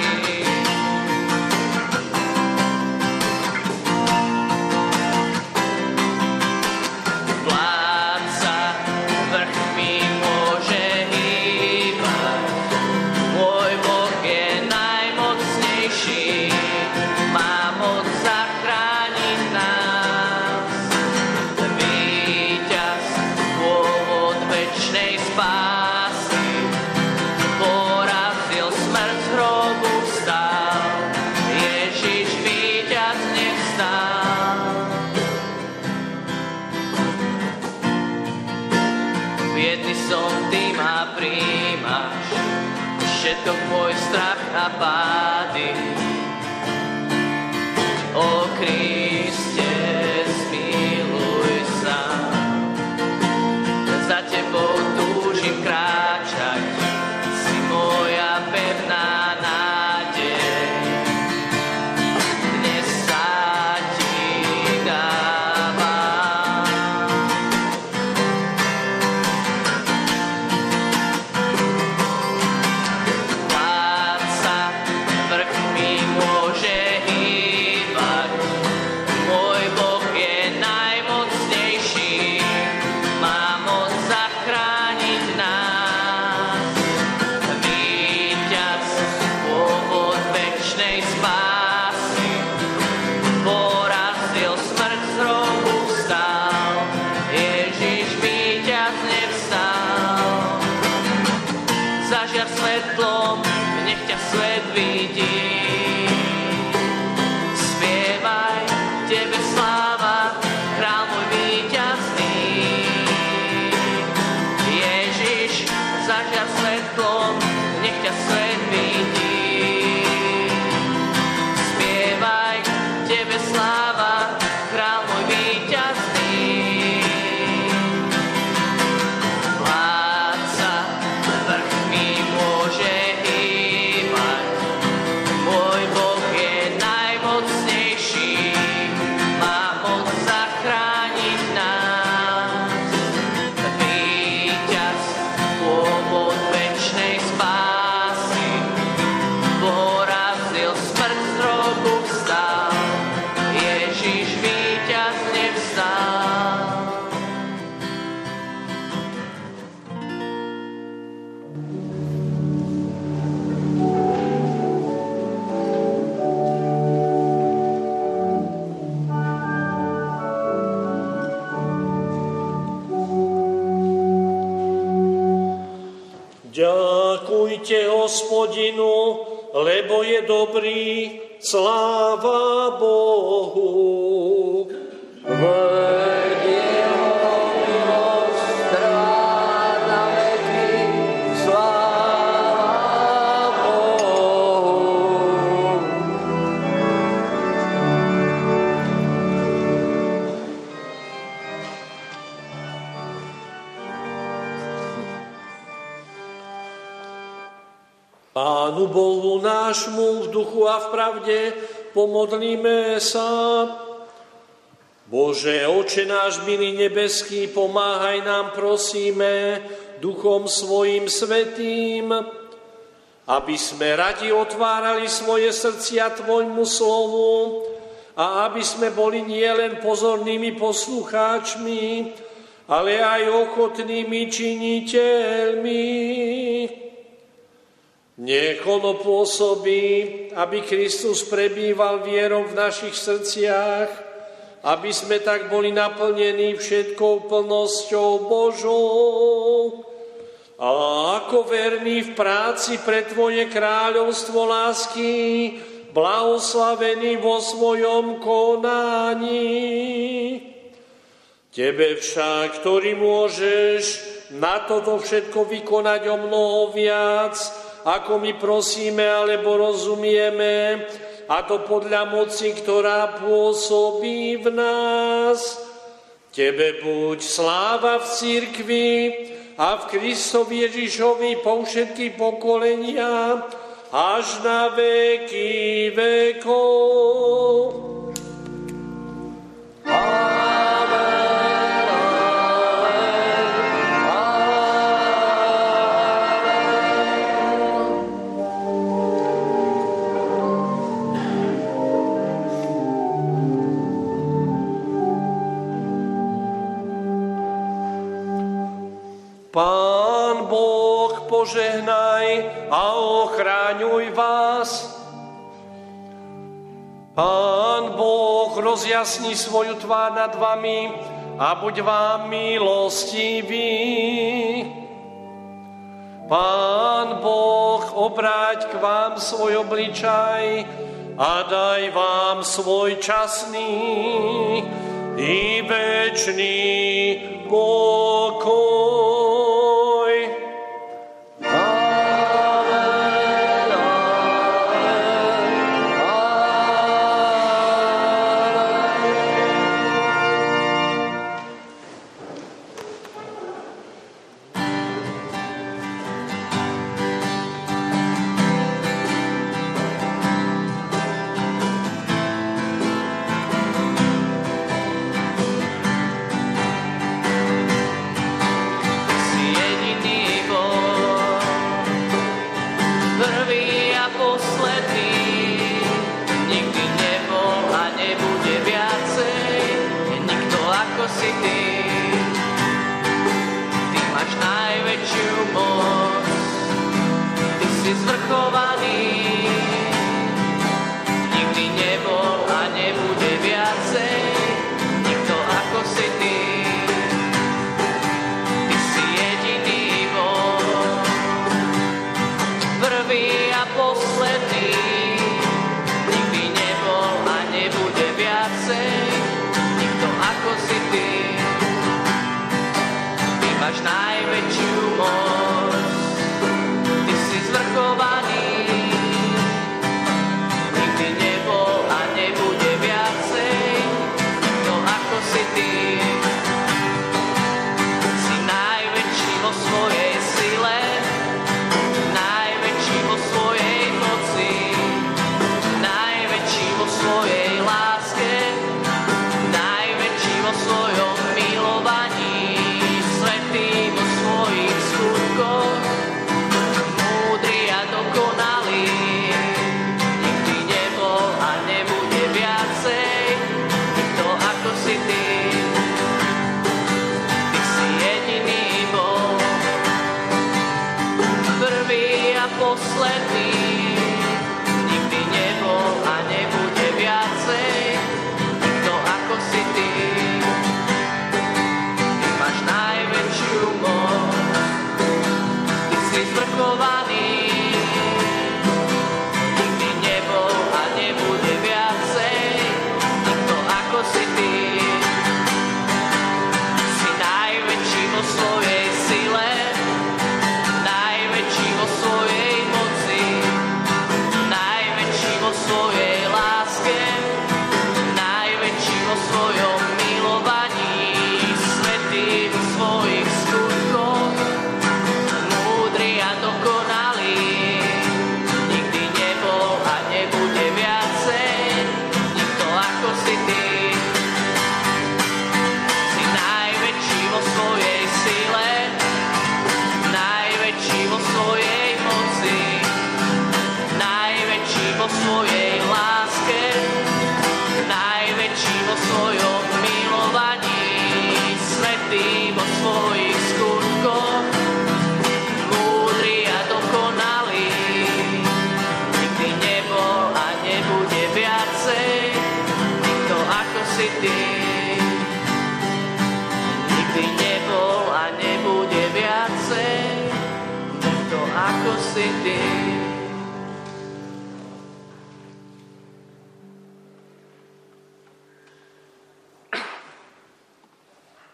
Vládca vrchmi môže hýbať, môj Boh je najmocnejší, má moc zachrániť nás. Víťaz, pôvod večnej spásy, porazil smrť, z hrobu vstal, Ježiš víťazne vstal. Biedný som, ty ma prijímaš, všetok môj strach a pády. O Kriste, zmiluj sa. Za tebou túžim kráčať, si moja pevná nádej. Dnes sa ti dávam. Vládca vrchmi môže hýbať, môj Boh je najmocnejší, má moc zachrániť nás. Víťaz, pôvod večnej spásy, porazil smrť, z hrobu vstal, Ježiš víťazne vstal. Zažiar svetlom, nech ťa svet vidí. Spievaj, tebe sláva, král môj víťazný. Ježiš, zažiar svetlom, nech ťa svet vidí. Spievaj, tebe sláva, král môj víťazný. Vládca vrchmi môže hýbať, môj Boh je najmocnejší, má moc zachrániť nás. Víťaz, pôvod večnej spásy, porazil smrť, z hrobu vstal, Ježiš víťazne vstal. Ďakujte Hospodinu, lebo je dobrý, sláva Bohu. Veď jeho milosť trvá na veky, sláva Bohu. Pánu Bohu nášmu v duchu a v pravde pomodlíme sa. Bože, Oče náš milý nebeský, pomáhaj nám, prosíme, Duchom svojim svätým, aby sme radi otvárali svoje srdcia Tvojmu slovu a aby sme boli nielen pozornými poslucháčmi, ale aj ochotnými činiteľmi. Nech ono pôsobí, aby Kristus prebýval vierou v našich srdciach, aby sme tak boli naplnení všetkou plnosťou Božou. A ako verní v práci pre Tvoje kráľovstvo lásky, blahoslavení vo svojom konaní. Tebe však, ktorý môžeš na toto všetko vykonať o mnoho viac, ako my prosíme alebo rozumieme, a to podľa moci, ktorá pôsobí v nás. Tebe buď sláva v cirkvi a v Kristovi Ježišovi po všetky pokolenia, až na veky vekov. Pán Boh, požehnaj a ochráňuj vás. Pán Boh, rozjasni svoju tvár nad vami a buď vám milostivý. Pán Boh, obráť k vám svoj obličaj a daj vám svoj časný i večný pokoj. Nikto ako si ty.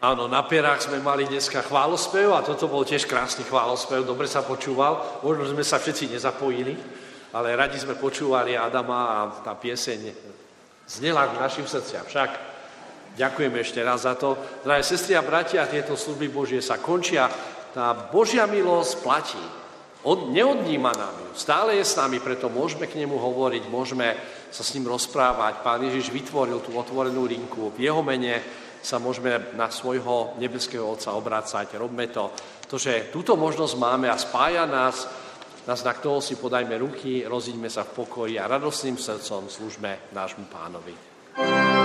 Áno, na Perách sme mali dneska chválospev a toto bol tiež krásny chválospev, dobre sa počúval, možno sme sa všetci nezapojili, ale radi sme počúvali Adama a tá pieseň znela v našim srdciach. Však ďakujeme ešte raz za to. Drahé sestry a bratia, tieto služby Božie sa končia, tá Božia milosť platí, Od, neodníma nám ju, stále je s nami, preto môžeme k nemu hovoriť, môžeme sa s ním rozprávať. Pán Ježiš vytvoril tú otvorenú linku, v jeho mene sa môžeme na svojho nebeského Otca obrácať. Robme to. To, že túto možnosť máme a spája nás, na znak toho si podajme ruky, rozíďme sa v pokoji a radostným srdcom služme nášmu Pánovi.